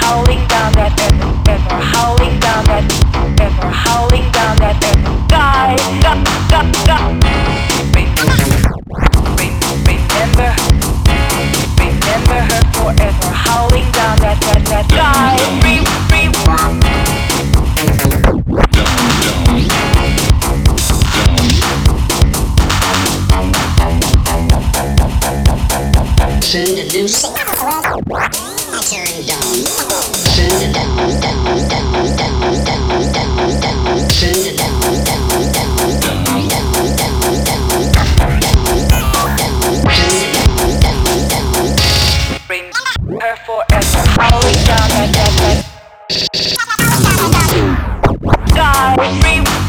howling down that ever, ever howling down that, ever howling down that ever. Guy, remember, remember her forever, howling down that guy. Send a new song. I turn down. Send it down, down, down, down, down, down, down. Send it down, down, down, down, down, down, down, down. Send it down, down, down. Bring her forever, howling down that guy.